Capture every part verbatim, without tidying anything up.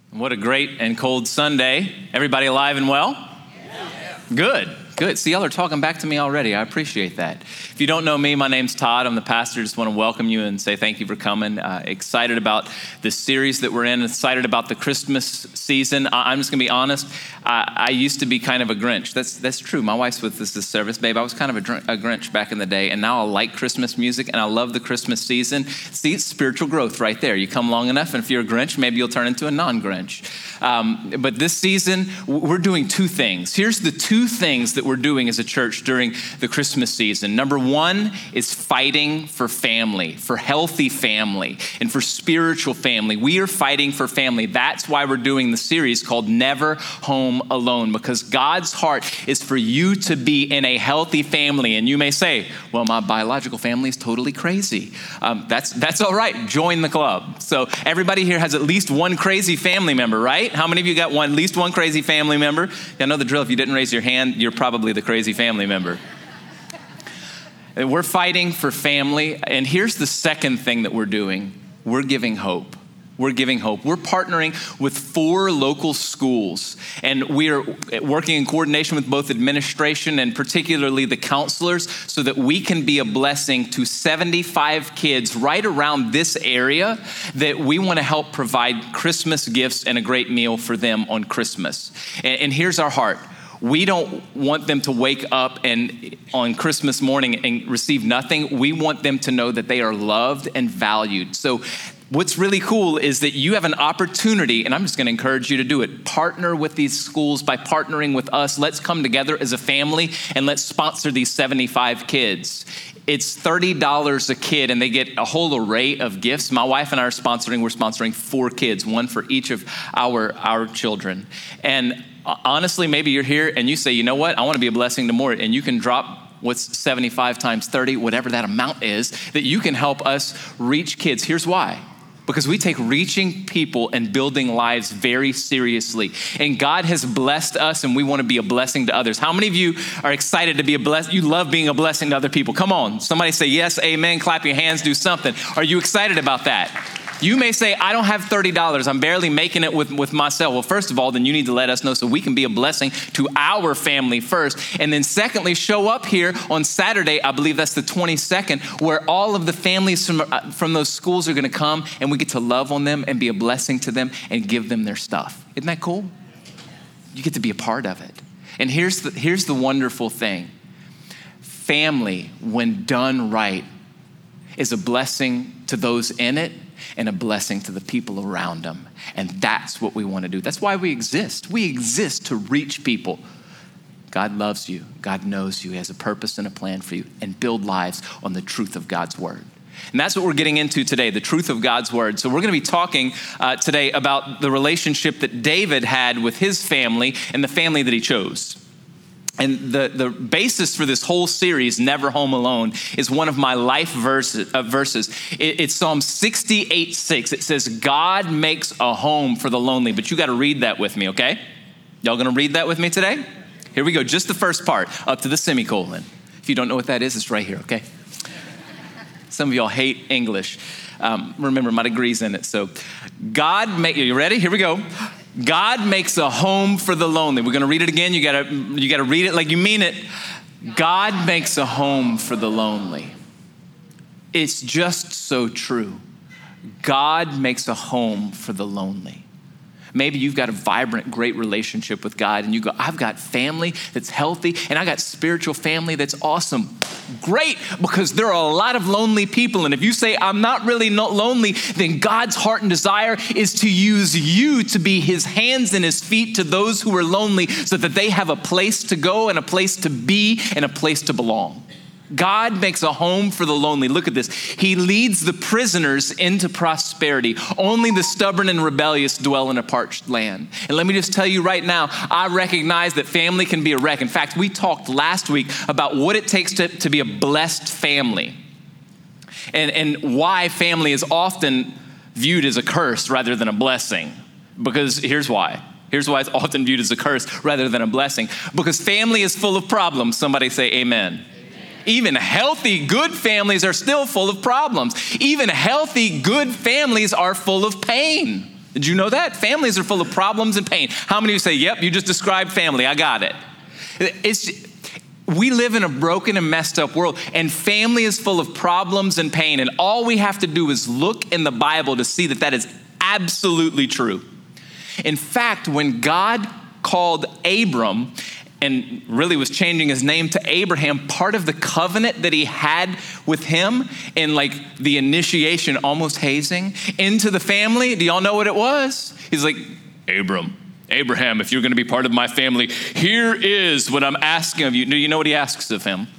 What a great and cold Sunday. Everybody alive and well? Yeah. Good, good. See, y'all are talking back to me already. I appreciate that. If you don't know me, my name's Todd. I'm the pastor. Just want to welcome you and say thank you for coming. Uh, excited about this series that we're in. Excited about the Christmas season. I- I'm just going to be honest. I-, I used to be kind of a Grinch. That's that's true. My wife's with us this service. Babe, I was kind of a, dr- a Grinch back in the day, and now I like Christmas music, and I love the Christmas season. See, it's spiritual growth right there. You come long enough, and if you're a Grinch, maybe you'll turn into a non-Grinch. Um, but this season, we're doing two things. Here's the two things that we're doing as a church during the Christmas season. Number one is fighting for family, for healthy family, and for spiritual family. We are fighting for family. That's why we're doing the series called Never Home Alone, because God's heart is for you to be in a healthy family. And you may say, well, my biological family is totally crazy. Um, that's, that's all right. Join the club. So everybody here has at least one crazy family member, right? How many of you got one, at least one crazy family member? I know the drill. If you didn't raise your hand, you're probably the crazy family member. We're fighting for family. And here's the second thing that we're doing. We're giving hope. We're giving hope. We're partnering with four local schools, and we are working in coordination with both administration and particularly the counselors so that we can be a blessing to seventy-five kids right around this area that we want to help provide Christmas gifts and a great meal for them on Christmas. And, and here's our heart. We don't want them to wake up and on Christmas morning and receive nothing. We want them to know that they are loved and valued. So what's really cool is that you have an opportunity, and I'm just going to encourage you to do it. Partner with these schools by partnering with us. Let's come together as a family and let's sponsor these seventy-five kids. It's thirty dollars a kid, and they get a whole array of gifts. My wife and I are sponsoring. We're sponsoring four kids, one for each of our, our children. And honestly, maybe you're here and you say, you know what? I want to be a blessing to more. And you can drop what's seventy-five times thirty, whatever that amount is, that you can help us reach kids. Here's why. Because we take reaching people and building lives very seriously. And God has blessed us, and we want to be a blessing to others. How many of you are excited to be a blessing? You love being a blessing to other people. Come on. Somebody say yes, amen. Clap your hands, do something. Are you excited about that? You may say, I don't have thirty dollars. I'm barely making it with, with myself. Well, first of all, then you need to let us know so we can be a blessing to our family first. And then secondly, show up here on Saturday, I believe that's the twenty-second, where all of the families from, uh, from those schools are going to come, and we get to love on them and be a blessing to them and give them their stuff. Isn't that cool? You get to be a part of it. And here's the, here's the wonderful thing. Family, when done right, is a blessing to those in it and a blessing to the people around them. And that's what we want to do. That's why we exist. We exist to reach people. God loves you. God knows you. He has a purpose and a plan for you, and build lives on the truth of God's word. And that's what we're getting into today, the truth of God's word. So we're going to be talking uh, today about the relationship that David had with his family and the family that he chose. And the, the basis for this whole series, Never Home Alone, is one of my life verses. Uh, verses. It, it's Psalm sixty-eight six. It says, God makes a home for the lonely. But you got to read that with me, okay? Y'all going to read that with me today? Here we go. Just the first part, up to the semicolon. If you don't know what that is, it's right here, okay? Some of y'all hate English. Um, remember, my degree's in it. So God make, you ready? Here we go. God makes a home for the lonely. We're going to read it again. You got to you got to read it like you mean it. God makes a home for the lonely. It's just so true. God makes a home for the lonely. Maybe you've got a vibrant, great relationship with God, and you go, I've got family that's healthy, and I got spiritual family that's awesome. Great, because there are a lot of lonely people. And if you say, I'm not really not lonely, then God's heart and desire is to use you to be his hands and his feet to those who are lonely so that they have a place to go and a place to be and a place to belong. God makes a home for the lonely. Look at this. He leads the prisoners into prosperity. Only the stubborn and rebellious dwell in a parched land. And let me just tell you right now, I recognize that family can be a wreck. In fact, we talked last week about what it takes to, to be a blessed family and, and why family is often viewed as a curse rather than a blessing. Because here's why. Here's why it's often viewed as a curse rather than a blessing. Because family is full of problems. Somebody say amen. Even healthy, good families are still full of problems. Even healthy, good families are full of pain. Did you know that? Families are full of problems and pain. How many of you say, yep, you just described family, I got it. It's, we live in a broken and messed up world, and family is full of problems and pain, and all we have to do is look in the Bible to see that that is absolutely true. In fact, when God called Abram and really was changing his name to Abraham, part of the covenant that he had with him in like the initiation, almost hazing, into the family, do y'all know what it was? He's like, Abram, Abraham, if you're going to be part of my family, here is what I'm asking of you. Do you know what he asks of him?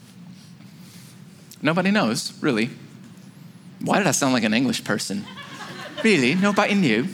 Nobody knows, really. Why did I sound like an English person? Really? Nobody knew.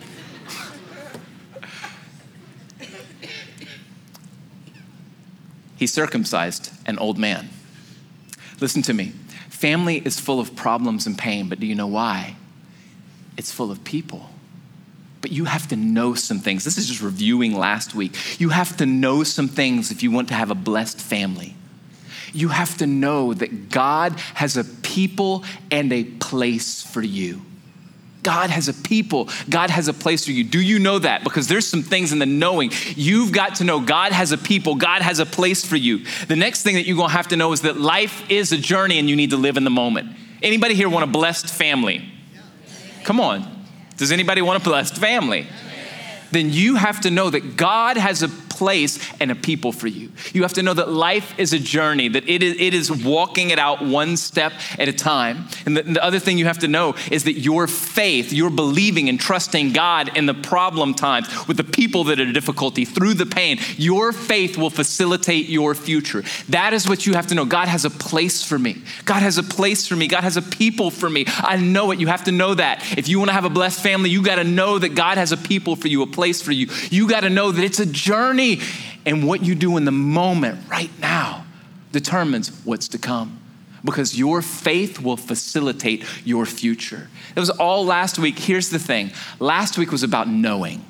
He circumcised an old man. Listen to me. Family is full of problems and pain, but do you know why? It's full of people. But you have to know some things. This is just reviewing last week. You have to know some things if you want to have a blessed family. You have to know that God has a people and a place for you. God has a people. God has a place for you. Do you know that? Because there's some things in the knowing. You've got to know God has a people. God has a place for you. The next thing that you're going to have to know is that life is a journey and you need to live in the moment. Anybody here want a blessed family? Come on. Does anybody want a blessed family? Then you have to know that God has a place and a people for you. You have to know that life is a journey, that it is, it is walking it out one step at a time. And the, the other thing you have to know is that your faith, your believing and trusting God in the problem times, with the people that are difficulty, through the pain, your faith will facilitate your future. That is what you have to know. God has a place for me. God has a place for me. God has a people for me. I know it. You have to know that. If you want to have a blessed family, you got to know that God has a people for you, a place for you. You got to know that it's a journey, and what you do in the moment right now determines what's to come, because your faith will facilitate your future. It was all last week. Here's the thing. Last week was about knowing.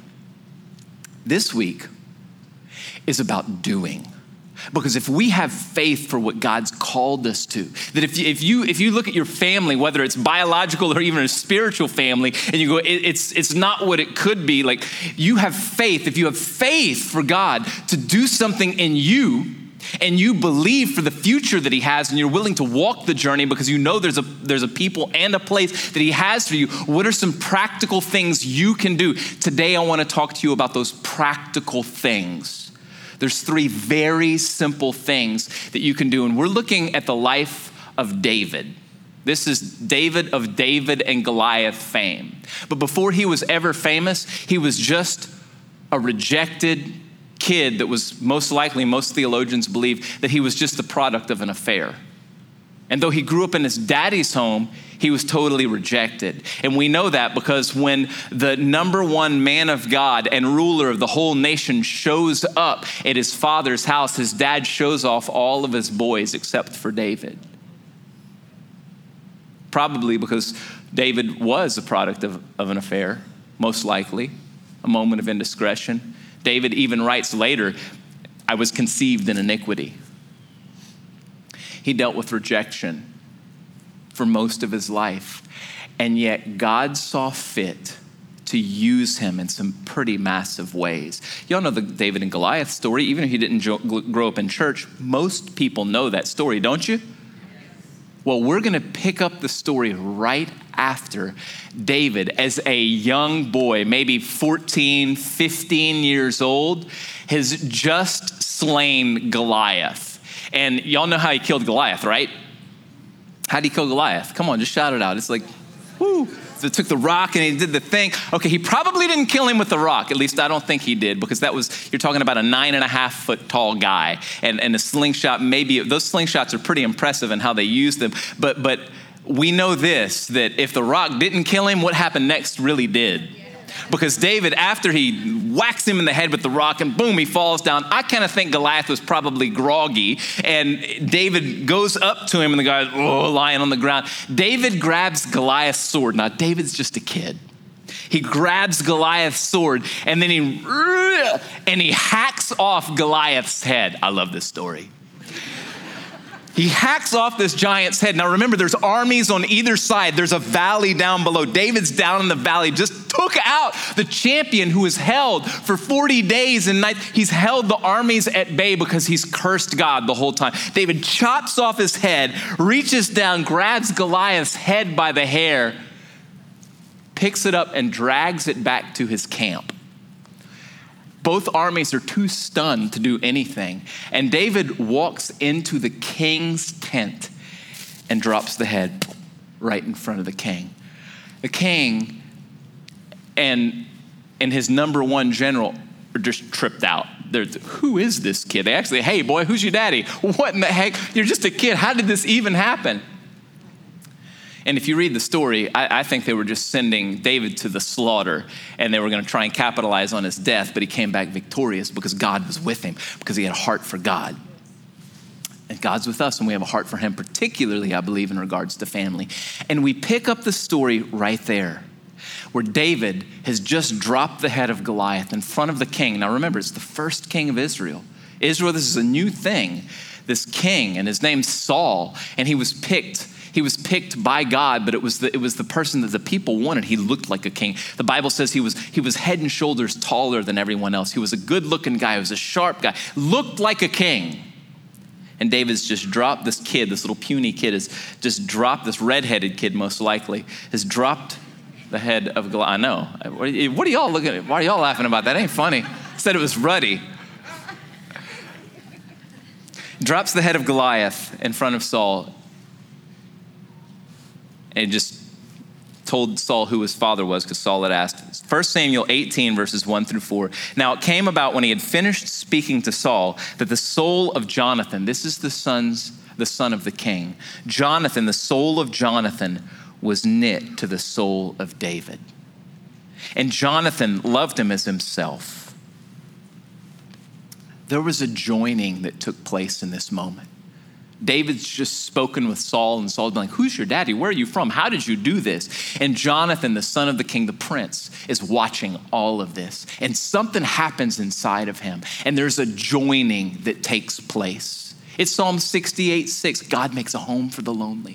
This week is about doing. Because if we have faith for what God's called us to, that if you, if you if you look at your family, whether it's biological or even a spiritual family, and you go, it, it's it's not what it could be, like you have faith. If you have faith for God to do something in you, and you believe for the future that he has, and you're willing to walk the journey because you know there's a there's a people and a place that he has for you, what are some practical things you can do? Today, I want to talk to you about those practical things. There's three very simple things that you can do. And we're looking at the life of David. This is David of David and Goliath fame. But before he was ever famous, he was just a rejected kid that was most likely, most theologians believe, that he was just the product of an affair. And though he grew up in his daddy's home, he was totally rejected. And we know that because when the number one man of God and ruler of the whole nation shows up at his father's house, his dad shows off all of his boys except for David. Probably because David was a product of, of an affair, most likely, a moment of indiscretion. David even writes later, I was conceived in iniquity. He dealt with rejection for most of his life. And yet God saw fit to use him in some pretty massive ways. Y'all know the David and Goliath story. Even if you didn't grow up in church, most people know that story, don't you? Well, we're going to pick up the story right after David, as a young boy, maybe fourteen, fifteen years old, has just slain Goliath. And y'all know how he killed Goliath, right? How did he kill Goliath? Come on, just shout it out. It's like, whoo. So took the rock and he did the thing. Okay, he probably didn't kill him with the rock. At least I don't think he did, because that was, you're talking about a nine and a half foot tall guy. And, and a slingshot, maybe, those slingshots are pretty impressive in how they use them. But, but we know this, that if the rock didn't kill him, what happened next really did. Because David, after he whacks him in the head with the rock and boom, he falls down. I kind of think Goliath was probably groggy, and David goes up to him and the guy's oh, lying on the ground. David grabs Goliath's sword. Now, David's just a kid. He grabs Goliath's sword and then he, and he hacks off Goliath's head. I love this story. He hacks off this giant's head. Now remember, there's armies on either side. There's a valley down below. David's down in the valley, just took out the champion who was held for forty days and nights. He's held the armies at bay because he's cursed God the whole time. David chops off his head, reaches down, grabs Goliath's head by the hair, picks it up and drags it back to his camp. Both armies are too stunned to do anything. And David walks into the king's tent and drops the head right in front of the king. The king and, and his number one general are just tripped out. They're, who is this kid? They actually, hey boy, who's your daddy? What in the heck? You're just a kid. How did this even happen? And if you read the story, I, I think they were just sending David to the slaughter and they were going to try and capitalize on his death, but he came back victorious because God was with him, because he had a heart for God. And God's with us and we have a heart for him, particularly, I believe, in regards to family. And we pick up the story right there where David has just dropped the head of Goliath in front of the king. Now remember, it's the first king of Israel. Israel, this is a new thing. This king, and his name's Saul, and he was picked He was picked by God, but it was the, it was the person that the people wanted. He looked like a king. The Bible says he was, he was head and shoulders taller than everyone else. He was a good-looking guy. He was a sharp guy. Looked like a king. And David's just dropped this kid, this little puny kid has just dropped, this redheaded kid most likely, has dropped the head of Goliath. I know. What are y'all looking at? Why are y'all laughing about that? It ain't funny. I said it was ruddy. Drops the head of Goliath in front of Saul. And just told Saul who his father was because Saul had asked. First Samuel eighteen, verses one through four. Now it came about when he had finished speaking to Saul that the soul of Jonathan, this is the son's, the son of the king, Jonathan, the soul of Jonathan was knit to the soul of David. And Jonathan loved him as himself. There was a joining that took place in this moment. David's just spoken with Saul, and Saul's been like, who's your daddy? Where are you from? How did you do this? And Jonathan, the son of the king, the prince, is watching all of this. And something happens inside of him. And there's a joining that takes place. It's Psalm sixty-eight six. God makes a home for the lonely.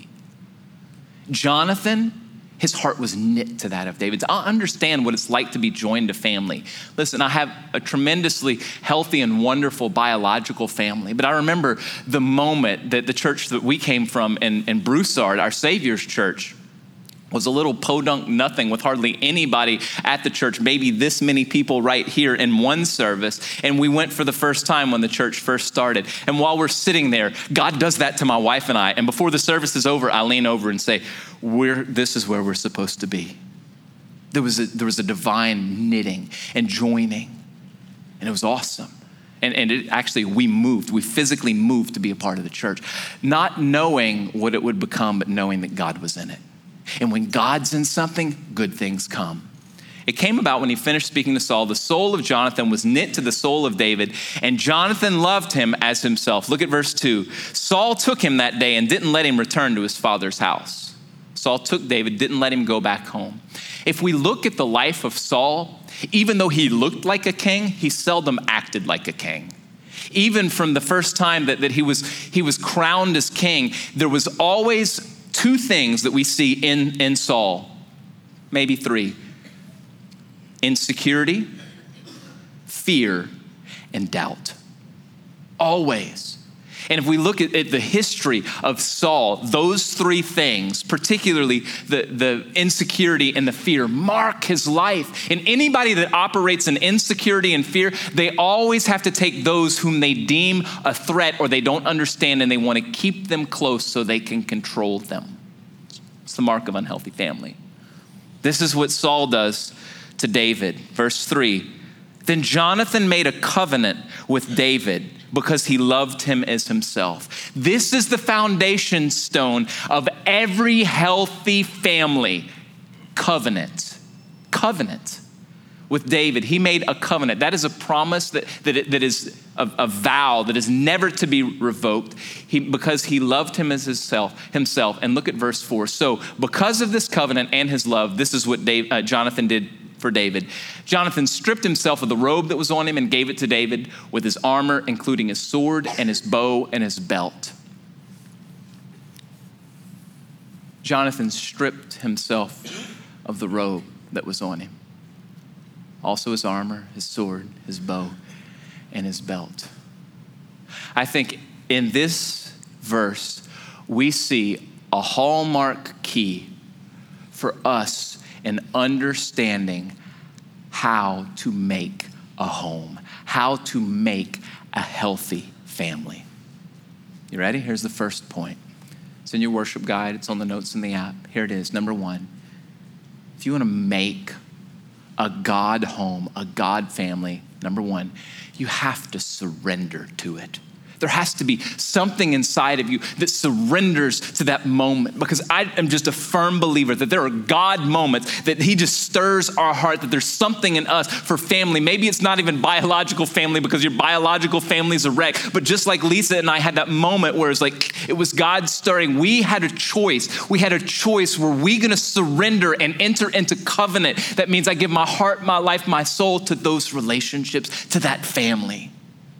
Jonathan, his heart was knit to that of David's. I understand what it's like to be joined to family. Listen, I have a tremendously healthy and wonderful biological family, but I remember the moment that the church that we came from in, in Broussard, our Savior's church, was a little podunk nothing with hardly anybody at the church, maybe this many people right here in one service. And we went for the first time when the church first started. And while we're sitting there, God does that to my wife and I. And before the service is over, I lean over and say, we're, this is where we're supposed to be. There was a, there was a divine knitting and joining. And it was awesome. And, and it actually, we moved, we physically moved to be a part of the church, not knowing what it would become, but knowing that God was in it. And when God's in something, good things come. It came about when he finished speaking to Saul, the soul of Jonathan was knit to the soul of David, and Jonathan loved him as himself. Look at verse two. Saul took him that day and didn't let him return to his father's house. Saul took David, didn't let him go back home. If we look at the life of Saul, even though he looked like a king, he seldom acted like a king. Even from the first time that, that he was, he was crowned as king, there was always two things that we see in, in Saul, maybe three: insecurity, fear, and doubt. Always. And if we look at, at the history of Saul, those three things, particularly the, the insecurity and the fear, mark his life. And anybody that operates in insecurity and fear, they always have to take those whom they deem a threat or they don't understand, and they want to keep them close so they can control them. It's the mark of unhealthy family. This is what Saul does to David. Verse three, then Jonathan made a covenant with David because he loved him as himself. This is the foundation stone of every healthy family. Covenant. Covenant. With David, he made a covenant. That is a promise that, that, that is a, a vow that is never to be revoked, he, because he loved him as himself, himself. And look at verse four. So because of this covenant and his love, this is what Dave, uh, Jonathan did for David. Jonathan stripped himself of the robe that was on him and gave it to David with his armor, including his sword and his bow and his belt. Jonathan stripped himself of the robe that was on him. Also his armor, his sword, his bow, and his belt. I think in this verse, we see a hallmark key for us in understanding how to make a home, how to make a healthy family. You ready? Here's the first point. It's in your worship guide. It's on the notes in the app. Here it is. Number one, if you want to make a God home, a God family, number one, you have to surrender to it. There has to be something inside of you that surrenders to that moment, because I am just a firm believer that there are God moments that he just stirs our heart, that there's something in us for family. Maybe it's not even biological family because your biological family's a wreck, but just like Lisa and I had that moment where it's like, it was God stirring. We had a choice. We had a choice. Were we going to surrender and enter into covenant? That means I give my heart, my life, my soul to those relationships, to that family.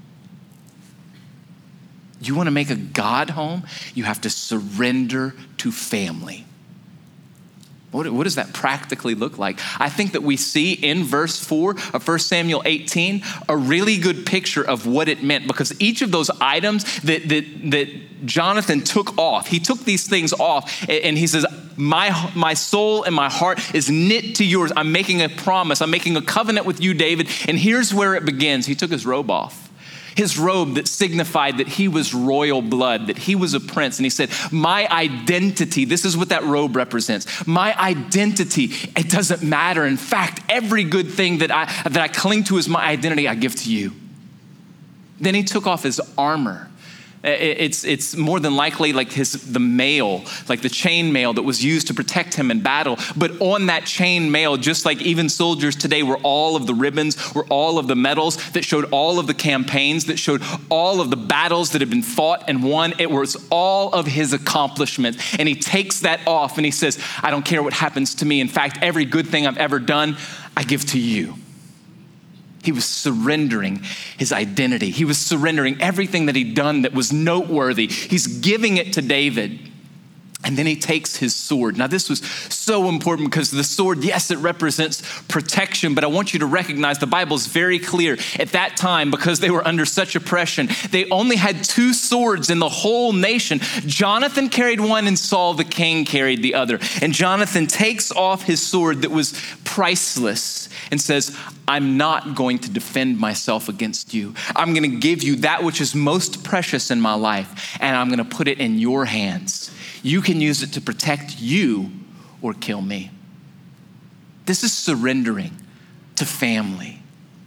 You want to make a God home? You have to surrender to family. What, what does that practically look like? I think that we see in verse four of First Samuel eighteen a really good picture of what it meant, because each of those items that, that, that Jonathan took off, he took these things off and he says, my, my soul and my heart is knit to yours. I'm making a promise. I'm making a covenant with you, David. And here's where it begins. He took his robe off. His robe that signified that he was royal blood, that he was a prince. And he said, my identity, this is what that robe represents. My identity, it doesn't matter. In fact, every good thing that I, that I cling to as my identity, I give to you. Then he took off his armor. It's, it's more than likely like his, the mail, like the chain mail that was used to protect him in battle. But on that chain mail, just like even soldiers today, were all of the ribbons, were all of the medals that showed all of the campaigns, that showed all of the battles that had been fought and won. It was all of his accomplishments. And he takes that off and he says, I don't care what happens to me. In fact, every good thing I've ever done, I give to you. He was surrendering his identity. He was surrendering everything that he'd done that was noteworthy. He's giving it to David. And then he takes his sword. Now, this was so important because the sword, yes, it represents protection, but I want you to recognize the Bible is very clear. At that time, because they were under such oppression, they only had two swords in the whole nation. Jonathan carried one and Saul the king carried the other. And Jonathan takes off his sword that was priceless and says, I'm not going to defend myself against you. I'm going to give you that which is most precious in my life, and I'm going to put it in your hands. You can use it to protect you or kill me. This is surrendering to family.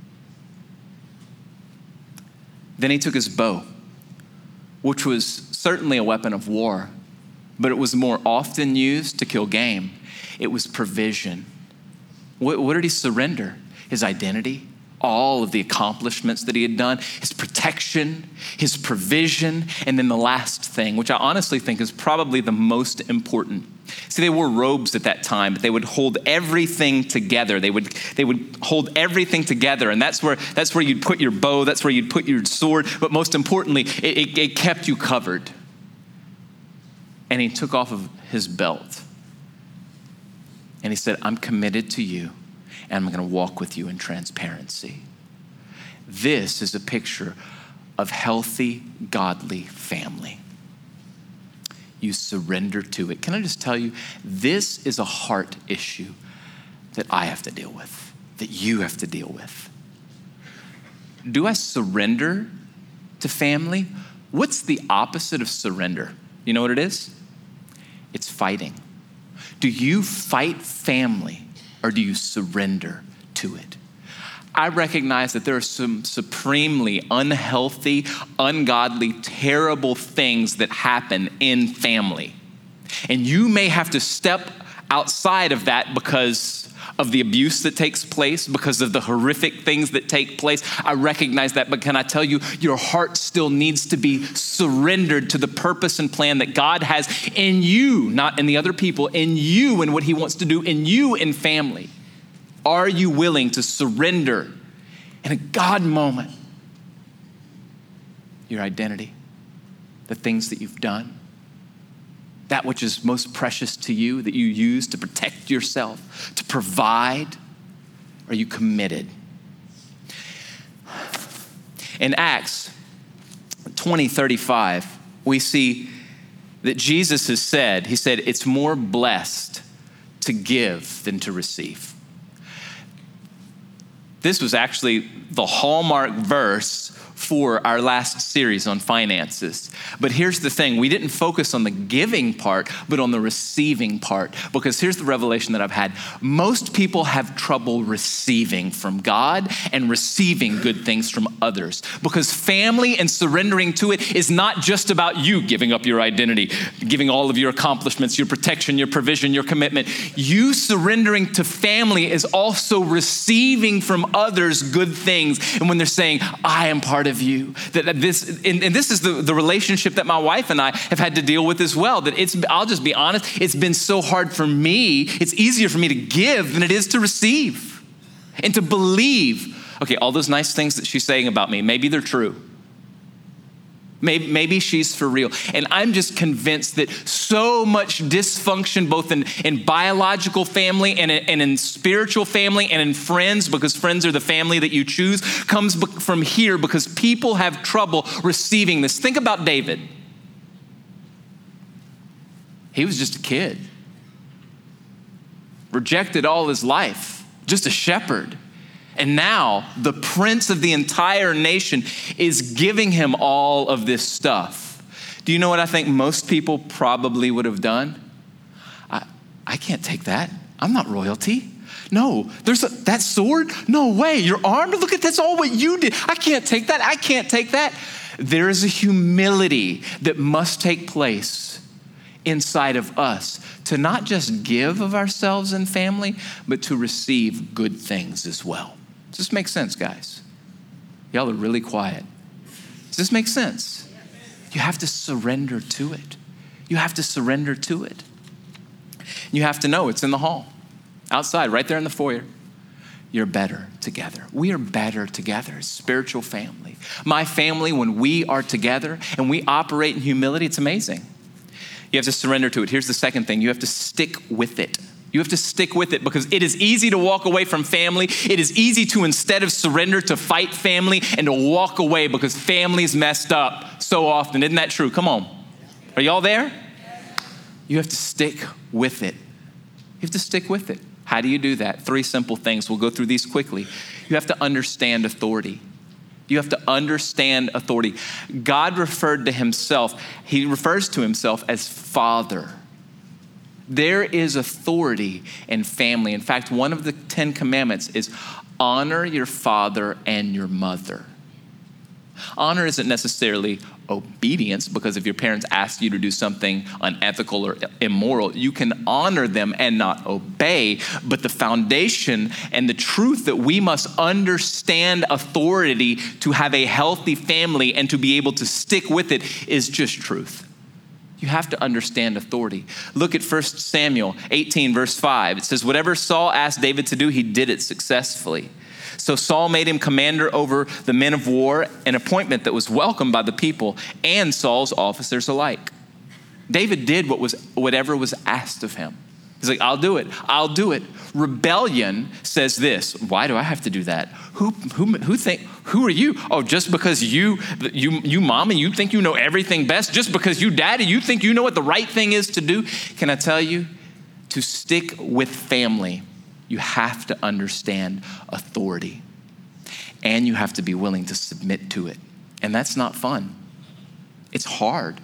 Then he took his bow, which was certainly a weapon of war, but it was more often used to kill game. It was provision. What, what did he surrender? His identity, all of the accomplishments that he had done, his protection, his provision, and then the last thing, which I honestly think is probably the most important. See, they wore robes at that time, but they would hold everything together. They would they would hold everything together, and that's where that's where you'd put your bow, that's where you'd put your sword, but most importantly, it, it, it kept you covered. And he took off of his belt, and he said, I'm committed to you, and I'm going to walk with you in transparency. This is a picture of healthy, godly family. You surrender to it. Can I just tell you, this is a heart issue that I have to deal with, that you have to deal with. Do I surrender to family? What's the opposite of surrender? You know what it is? It's fighting. Do you fight family, or do you surrender to it? I recognize that there are some supremely unhealthy, ungodly, terrible things that happen in family. And you may have to step outside of that because of the abuse that takes place, because of the horrific things that take place. I recognize that, but can I tell you, your heart still needs to be surrendered to the purpose and plan that God has in you, not in the other people, in you and what he wants to do in you and family. Are you willing to surrender in a God moment your identity, the things that you've done, that which is most precious to you that you use to protect yourself, to provide? Are you committed? In Acts twenty thirty-five, we see that Jesus has said, he said, it's more blessed to give than to receive. This was actually the hallmark verse for our last series on finances. But here's the thing, we didn't focus on the giving part, but on the receiving part, because here's the revelation that I've had. Most people have trouble receiving from God and receiving good things from others, because family and surrendering to it is not just about you giving up your identity, giving all of your accomplishments, your protection, your provision, your commitment. You surrendering to family is also receiving from others good things. And when they're saying, I am part of you, that, that this, and, and this is the, the relationship that my wife and I have had to deal with as well, that it's, I'll just be honest, it's been so hard for me. It's easier for me to give than it is to receive and to believe. Okay, all those nice things that she's saying about me, maybe they're true. Maybe, maybe she's for real. And I'm just convinced that so much dysfunction, both in, in biological family and in, and in spiritual family and in friends, because friends are the family that you choose, comes from here because people have trouble receiving this. Think about David. He was just a kid, rejected all his life, just a shepherd. And now the prince of the entire nation is giving him all of this stuff. Do you know what I think most people probably would have done? I, I can't take that. I'm not royalty. No, there's a, that sword? No way. You're armed? Look at that's all what you did. I can't take that. I can't take that. There is a humility that must take place inside of us to not just give of ourselves and family, but to receive good things as well. Does this make sense, guys? Y'all are really quiet. Does this make sense? You have to surrender to it. You have to surrender to it. You have to know it's in the hall, outside, right there in the foyer. You're better together. We are better together as spiritual family. My family, when we are together and we operate in humility, it's amazing. You have to surrender to it. Here's the second thing. You have to stick with it. You have to stick with it because it is easy to walk away from family. It is easy to, instead of surrender, to fight family and to walk away because family's messed up so often. Isn't that true? Come on. Are y'all there? You have to stick with it. You have to stick with it. How do you do that? Three simple things. We'll go through these quickly. You have to understand authority. You have to understand authority. God referred to himself, he refers to himself as Father. There is authority in family. In fact, one of the Ten Commandments is honor your father and your mother. Honor isn't necessarily obedience, because if your parents ask you to do something unethical or immoral, you can honor them and not obey. But the foundation and the truth that we must understand authority to have a healthy family and to be able to stick with it is just truth. You have to understand authority. Look at First Samuel eighteen, verse five. It says, whatever Saul asked David to do, he did it successfully. So Saul made him commander over the men of war, an appointment that was welcomed by the people and Saul's officers alike. David did what was whatever was asked of him. He's like, I'll do it. I'll do it. Rebellion says this. Why do I have to do that? Who who who think who are you? Oh, just because you you you mommy, you think you know everything best? Just because you daddy, you think you know what the right thing is to do? Can I tell you, to stick with family, you have to understand authority. And you have to be willing to submit to it. And that's not fun. It's hard.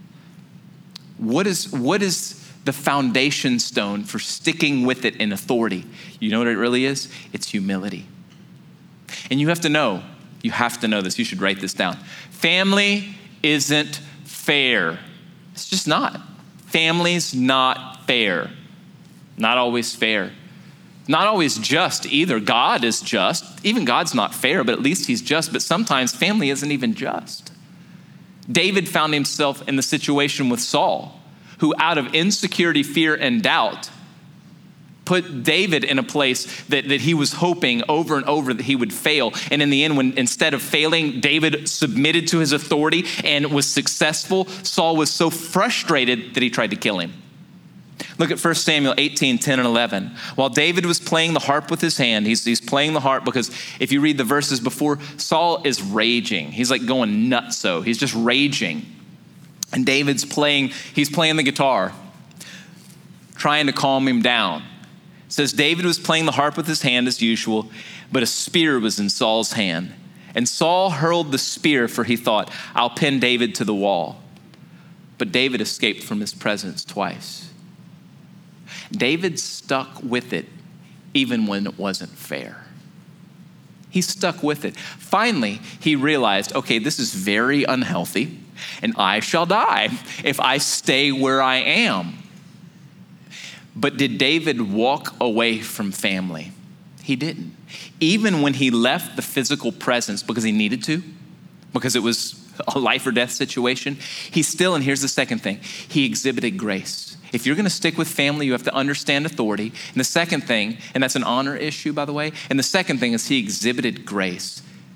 What is what is the foundation stone for sticking with it in authority? You know what it really is? It's humility. And you have to know, you have to know this. You should write this down. Family isn't fair. It's just not. Family's not fair. Not always fair. Not always just either. God is just. Even God's not fair, but at least he's just. But sometimes family isn't even just. David found himself in the situation with Saul, who out of insecurity, fear, and doubt Put David in a place that, that he was hoping over and over that he would fail. And in the end, when instead of failing, David submitted to his authority and was successful, Saul was so frustrated that he tried to kill him. Look at First Samuel eighteen, ten and eleven. While David was playing the harp with his hand, he's, he's playing the harp because if you read the verses before, Saul is raging. He's like going nutso. He's just raging. And David's playing, he's playing the guitar, trying to calm him down. It says David was playing the harp with his hand as usual, but a spear was in Saul's hand. And Saul hurled the spear, for he thought, I'll pin David to the wall. But David escaped from his presence twice. David stuck with it even when it wasn't fair. He stuck with it. Finally, he realized, okay, this is very unhealthy, and I shall die if I stay where I am. But did David walk away from family? He didn't. Even when he left the physical presence because he needed to, because it was a life or death situation, he still, and here's the second thing, he exhibited grace. If you're going to stick with family, you have to understand authority. And the second thing, and that's an honor issue, by the way, and the second thing is he exhibited grace.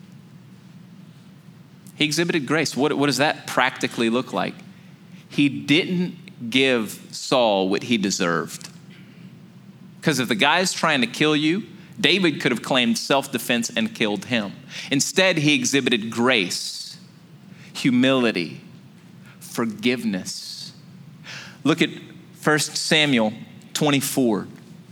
He exhibited grace. What, what does that practically look like? He didn't give Saul what he deserved. Because if the guy's trying to kill you, David could have claimed self-defense and killed him. Instead, he exhibited grace, humility, forgiveness. Look at First Samuel twenty-four.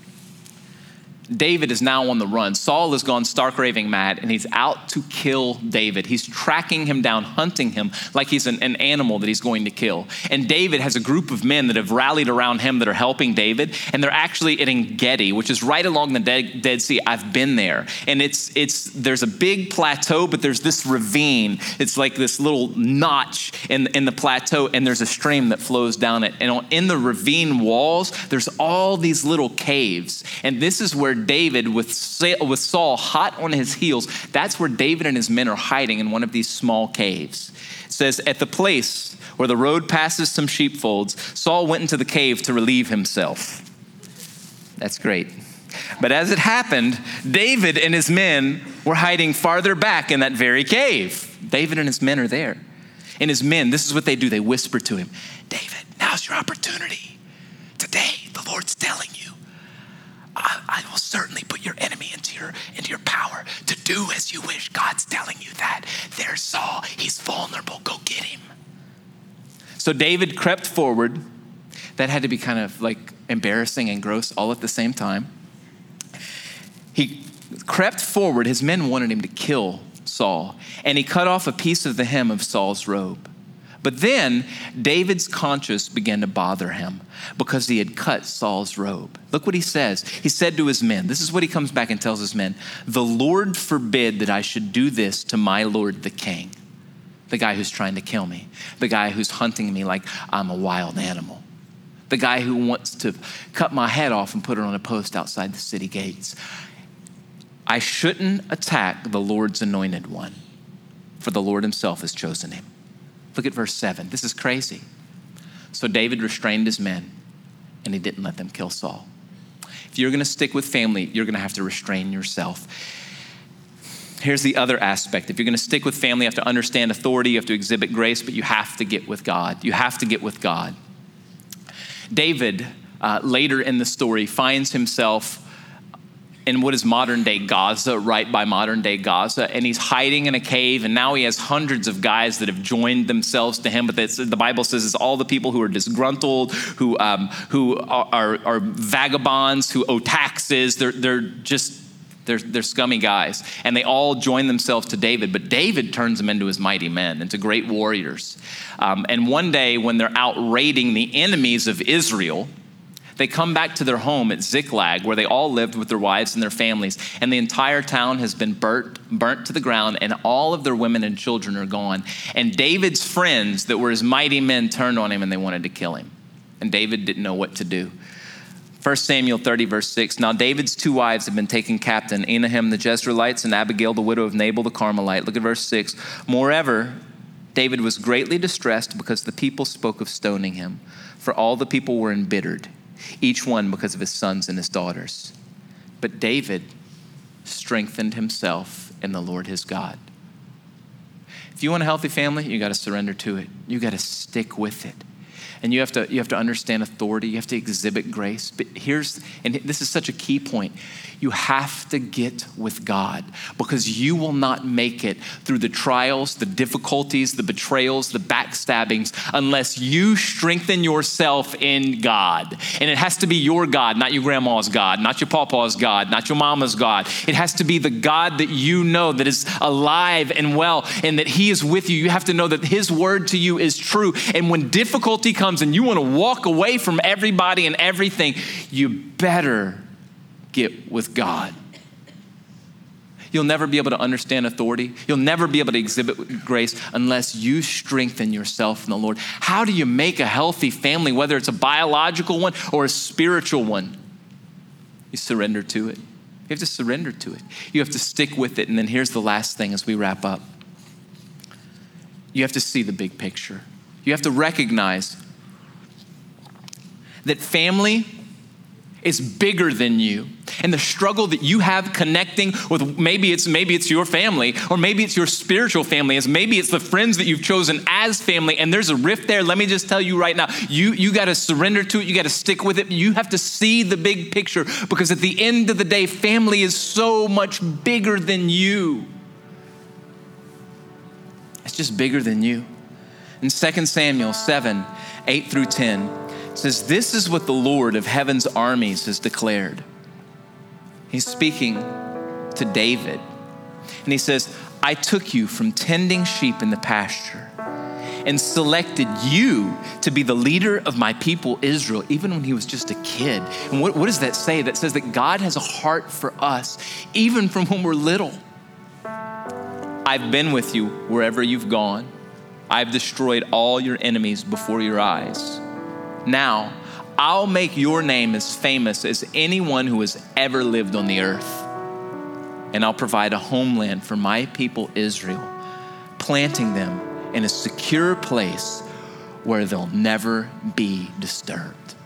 David is now on the run. Saul has gone stark raving mad, and he's out to kill David. He's tracking him down, hunting him like he's an, an animal that he's going to kill. And David has a group of men that have rallied around him that are helping David, and they're actually at En-Gedi, which is right along the Dead, Dead Sea. I've been there, and it's it's there's a big plateau, but there's this ravine. It's like this little notch in, in the plateau, and there's a stream that flows down it. And on, in the ravine walls, there's all these little caves, and this is where David, with Saul hot on his heels, that's where David and his men are hiding in one of these small caves. It says, at the place where the road passes some sheepfolds, Saul went into the cave to relieve himself. That's great. But as it happened, David and his men were hiding farther back in that very cave. David and his men are there. And his men, this is what they do. They whisper to him, David, now's your opportunity. Today, the Lord's telling you, I, I will certainly put your enemy into your, into your power to do as you wish. God's telling you that. There's Saul. He's vulnerable. Go get him. So David crept forward. That had to be kind of like embarrassing and gross all at the same time. He crept forward. His men wanted him to kill Saul, and he cut off a piece of the hem of Saul's robe. But then David's conscience began to bother him because he had cut Saul's robe. Look what he says. He said to his men, this is what he comes back and tells his men, the Lord forbid that I should do this to my Lord the king, the guy who's trying to kill me, the guy who's hunting me like I'm a wild animal, the guy who wants to cut my head off and put it on a post outside the city gates. I shouldn't attack the Lord's anointed one, for the Lord himself has chosen him. Look at verse seven. This is crazy. So David restrained his men, and he didn't let them kill Saul. If you're going to stick with family, you're going to have to restrain yourself. Here's the other aspect. If you're going to stick with family, you have to understand authority, you have to exhibit grace, but you have to get with God. You have to get with God. David, uh, later in the story, finds himself in what is modern day Gaza, right by modern day Gaza. And he's hiding in a cave, and now he has hundreds of guys that have joined themselves to him. But the Bible says it's all the people who are disgruntled, who um, who are, are, are vagabonds, who owe taxes. They're, they're just, they're, they're scummy guys. And they all join themselves to David. But David turns them into his mighty men, into great warriors. Um, and one day when they're out raiding the enemies of Israel, they come back to their home at Ziklag, where they all lived with their wives and their families. And the entire town has been burnt, burnt to the ground, and all of their women and children are gone. And David's friends that were his mighty men turned on him, and they wanted to kill him. And David didn't know what to do. First Samuel thirty, verse six. Now David's two wives had been taken captive, Ahinoam the Jezreelites and Abigail, the widow of Nabal the Carmelite. Look at verse six. Moreover, David was greatly distressed because the people spoke of stoning him, for all the people were embittered. each one because of his sons and his daughters. But David strengthened himself in the Lord his God. If you want a healthy family, you got to surrender to it. You got to stick with it. And you have to you have to understand authority. You have to exhibit grace. But here's, and this is such a key point. You have to get with God, because you will not make it through the trials, the difficulties, the betrayals, the backstabbings, unless you strengthen yourself in God. And it has to be your God, not your grandma's God, not your papa's God, not your mama's God. It has to be the God that you know that is alive and well, and that he is with you. You have to know that his word to you is true. And when difficulty comes and you want to walk away from everybody and everything, you better get with God. You'll never be able to understand authority. You'll never be able to exhibit grace unless you strengthen yourself in the Lord. How do you make a healthy family, whether it's a biological one or a spiritual one? You surrender to it. You have to surrender to it. You have to stick with it. And then here's the last thing as we wrap up. You have to see the big picture. You have to recognize that family is bigger than you. And the struggle that you have connecting with, maybe it's maybe it's your family, or maybe it's your spiritual family, as maybe it's the friends that you've chosen as family, and there's a rift there. Let me just tell you right now, you, you got to surrender to it. You got to stick with it. You have to see the big picture, because at the end of the day, family is so much bigger than you. It's just bigger than you. In Second Samuel seven, eight through ten, it says, "This is what the Lord of heaven's armies has declared." He's speaking to David. And he says, "I took you from tending sheep in the pasture and selected you to be the leader of my people Israel," even when he was just a kid. And what, what does that say? That says that God has a heart for us, even from when we're little. "I've been with you wherever you've gone. I've destroyed all your enemies before your eyes. Now, I'll make your name as famous as anyone who has ever lived on the earth. And I'll provide a homeland for my people Israel, planting them in a secure place where they'll never be disturbed."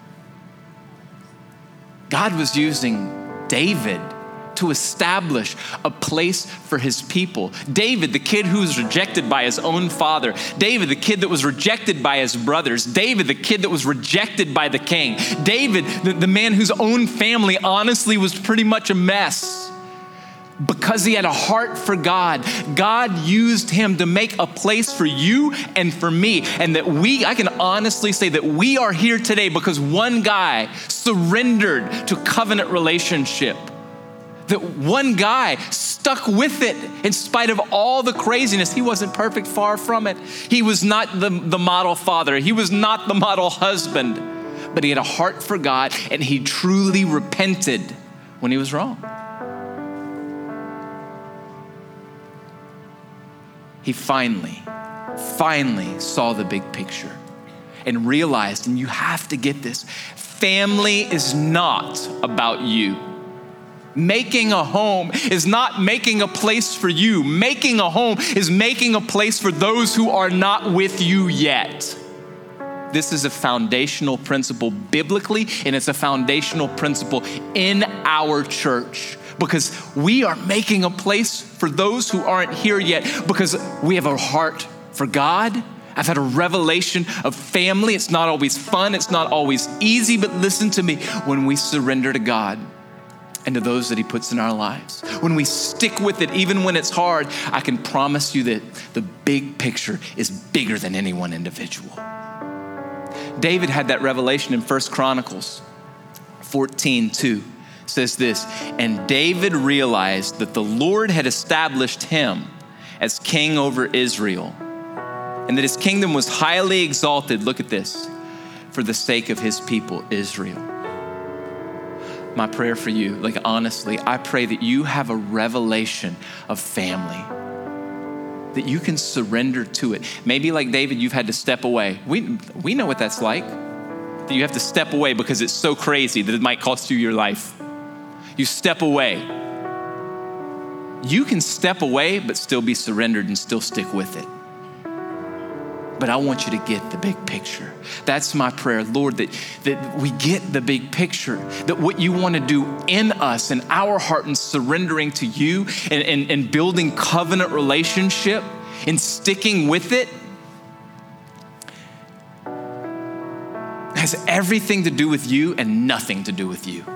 God was using David to establish a place for his people. David, the kid who was rejected by his own father. David, the kid that was rejected by his brothers. David, the kid that was rejected by the king. David, the, the man whose own family honestly was pretty much a mess. Because he had a heart for God, God used him to make a place for you and for me. And that we, I can honestly say that we are here today because one guy surrendered to covenant relationship. That one guy stuck with it in spite of all the craziness. He wasn't perfect, far from it. He was not the, the model father. He was not the model husband, but he had a heart for God, and he truly repented when he was wrong. He finally, finally saw the big picture and realized, and you have to get this, family is not about you. Making a home is not making a place for you. Making a home is making a place for those who are not with you yet. This is a foundational principle biblically, and it's a foundational principle in our church, because we are making a place for those who aren't here yet, because we have a heart for God. I've had a revelation of family. It's not always fun. It's not always easy, but listen to me. When we surrender to God and to those that he puts in our lives, when we stick with it, even when it's hard, I can promise you that the big picture is bigger than any one individual. David had that revelation in First Chronicles fourteen two. Says this, "And David realized that the Lord had established him as king over Israel, and that his kingdom was highly exalted," look at this, "for the sake of his people Israel." My prayer for you, like honestly, I pray that you have a revelation of family, that you can surrender to it. Maybe like David, you've had to step away. We, we know what that's like, that you have to step away because it's so crazy that it might cost you your life. You step away. You can step away, but still be surrendered and still stick with it. but I want you to get the big picture. That's my prayer, Lord, that, that we get the big picture, that what you want to do in us, in our heart, and surrendering to you and, and, and building covenant relationship and sticking with it has everything to do with you and nothing to do with you.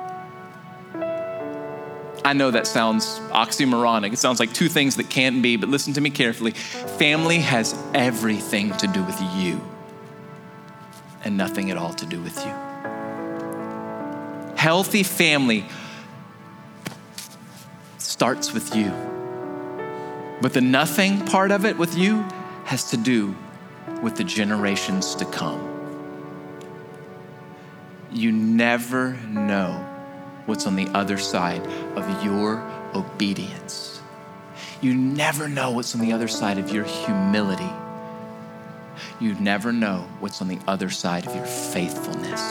I know that sounds oxymoronic. It sounds like two things that can't be, but listen to me carefully. Family has everything to do with you and nothing at all to do with you. Healthy family starts with you, but the nothing part of it with you has to do with the generations to come. You never know what's on the other side of your obedience. You never know what's on the other side of your humility. You never know what's on the other side of your faithfulness.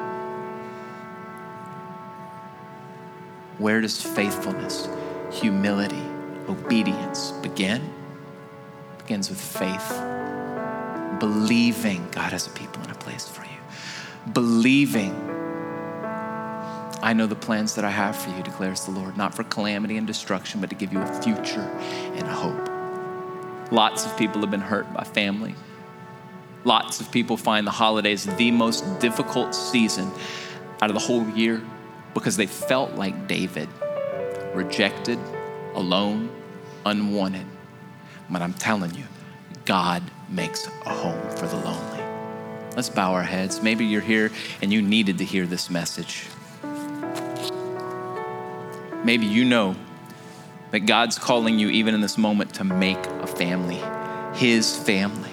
Where does faithfulness, humility, obedience begin? It begins with faith. Believing God has a people and a place for you. Believing, I know the plans that I have for you, declares the Lord, not for calamity and destruction, but to give you a future and a hope. Lots of people have been hurt by family. Lots of people find the holidays the most difficult season out of the whole year because they felt like David, rejected, alone, unwanted. But I'm telling you, God makes a home for the lonely. Let's bow our heads. Maybe you're here and you needed to hear this message. Maybe you know that God's calling you even in this moment to make a family, his family.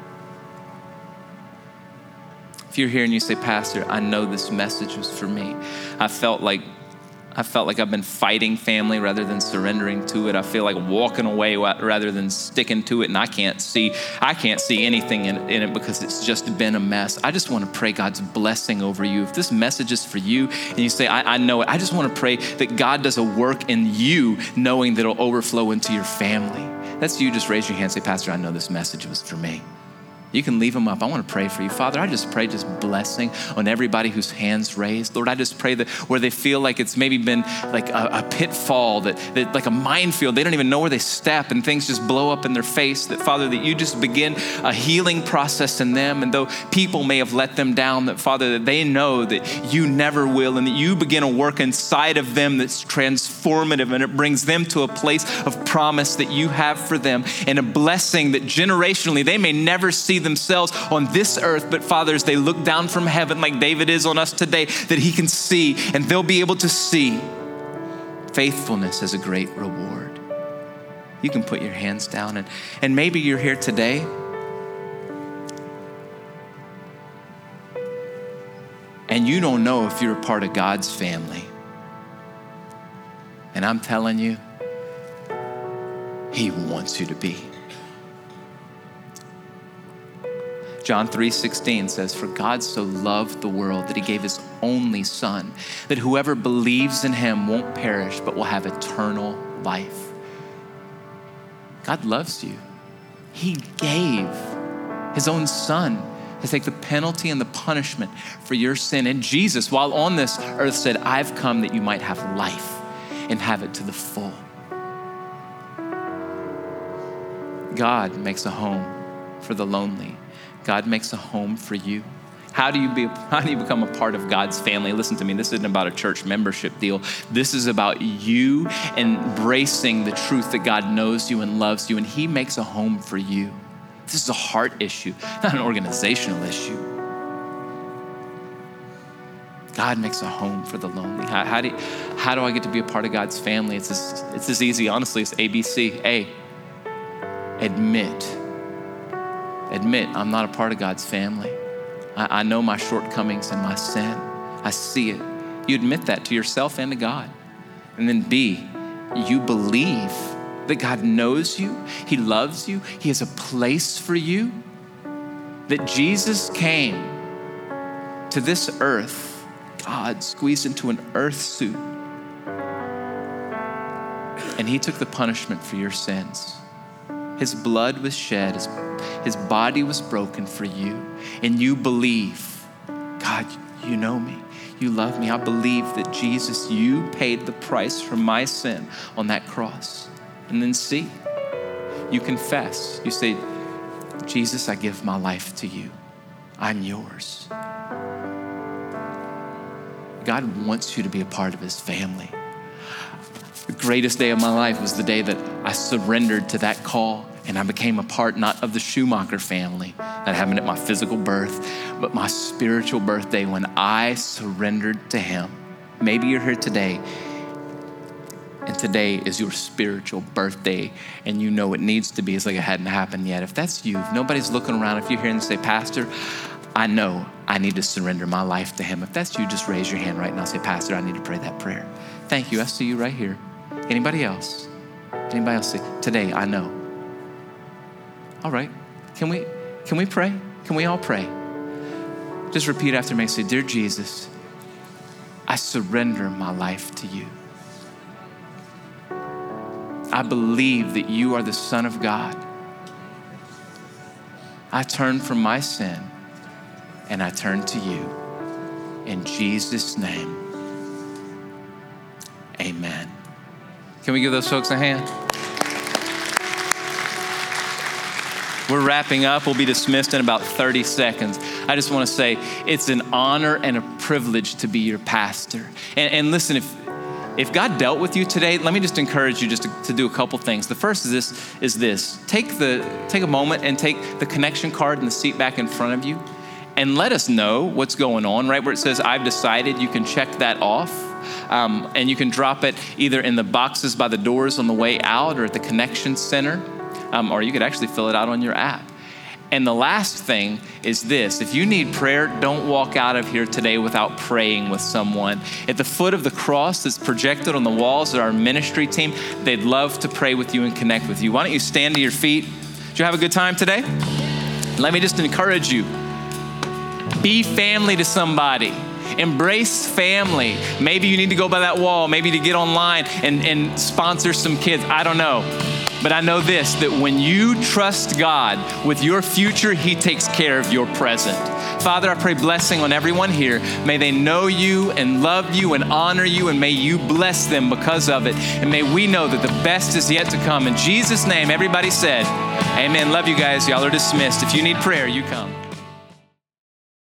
If you're here and you say, Pastor, I know this message was for me. I felt like I felt like I've been fighting family rather than surrendering to it. I feel like walking away rather than sticking to it, and I can't see, I can't see anything in, in it because it's just been a mess. I just want to pray God's blessing over you. If this message is for you and you say, I, I know it, I just want to pray that God does a work in you, knowing that it'll overflow into your family. That's you. Just raise your hand and say, Pastor, I know this message was for me. You can leave them up. I want to pray for you. Father, I just pray just blessing on everybody whose hands raised. Lord, I just pray that where they feel like it's maybe been like a, a pitfall, that, that like a minefield, they don't even know where they step and things just blow up in their face, that Father, that you just begin a healing process in them. And though people may have let them down, that Father, that they know that you never will, and that you begin a work inside of them that's transformative, and it brings them to a place of promise that you have for them, and a blessing that generationally they may never see themselves on this earth, but Father, as they look down from heaven like David is on us today, that he can see, and they'll be able to see faithfulness as a great reward. You can put your hands down, and, and maybe you're here today and you don't know if you're a part of God's family. And I'm telling you, he wants you to be. John three sixteen says, for God so loved the world that he gave his only son, that whoever believes in him won't perish, but will have eternal life. God loves you. He gave his own son to take the penalty and the punishment for your sin. And Jesus, while on this earth, said, I've come that you might have life and have it to the full. God makes a home for the lonely. God makes a home for you. How do you be, how do you become a part of God's family? Listen to me, this isn't about a church membership deal. This is about you embracing the truth that God knows you and loves you, and he makes a home for you. This is a heart issue, not an organizational issue. God makes a home for the lonely. How, how, do, you, how do I get to be a part of God's family? It's as, it's as easy, honestly, as A B C. A, admit. Admit I'm not a part of God's family. I, I know my shortcomings and my sin. I see it. You admit that to yourself and to God. And then B, you believe that God knows you. He loves you. He has a place for you. That Jesus came to this earth. God squeezed into an earth suit. And he took the punishment for your sins. His blood was shed, his, his body was broken for you, and you believe, God, you know me, you love me. I believe that Jesus, you paid the price for my sin on that cross. And then see, you confess. You say, Jesus, I give my life to you. I'm yours. God wants you to be a part of his family. The greatest day of my life was the day that I surrendered to that call and I became a part not of the Schumacher family that happened at my physical birth, but my spiritual birthday when I surrendered to him. Maybe you're here today and today is your spiritual birthday and you know it needs to be. It's like it hadn't happened yet. If that's you, if nobody's looking around, if you're here and say, Pastor, I know I need to surrender my life to him. If that's you, just raise your hand right now. Say, Pastor, I need to pray that prayer. Thank you. I see you right here. Anybody else? Anybody else say, today I know. All right. Can we can we pray? Can we all pray? Just repeat after me. Say, dear Jesus, I surrender my life to you. I believe that you are the Son of God. I turn from my sin and I turn to you. In Jesus' name, amen. Can we give those folks a hand? We're wrapping up. We'll be dismissed in about thirty seconds. I just want to say it's an honor and a privilege to be your pastor. And, and listen, if if God dealt with you today, let me just encourage you just to, to do a couple things. The first is this, is this. Take the take a moment and take the connection card in the seat back in front of you and let us know what's going on, right where it says, I've decided. You can check that off. Um, and you can drop it either in the boxes by the doors on the way out or at the connection center. Um, or you could actually fill it out on your app. And the last thing is this. If you need prayer, don't walk out of here today without praying with someone. At the foot of the cross that's projected on the walls of our ministry team, they'd love to pray with you and connect with you. Why don't you stand to your feet? Did you have a good time today? Let me just encourage you. Be family to somebody. Embrace family. Maybe you need to go by that wall, maybe to get online and, and sponsor some kids. I don't know. But I know this, that when you trust God with your future, he takes care of your present. Father, I pray blessing on everyone here. May they know you and love you and honor you, and may you bless them because of it. And may we know that the best is yet to come. In Jesus' name, everybody said, amen. Love you guys. Y'all are dismissed. If you need prayer, you come.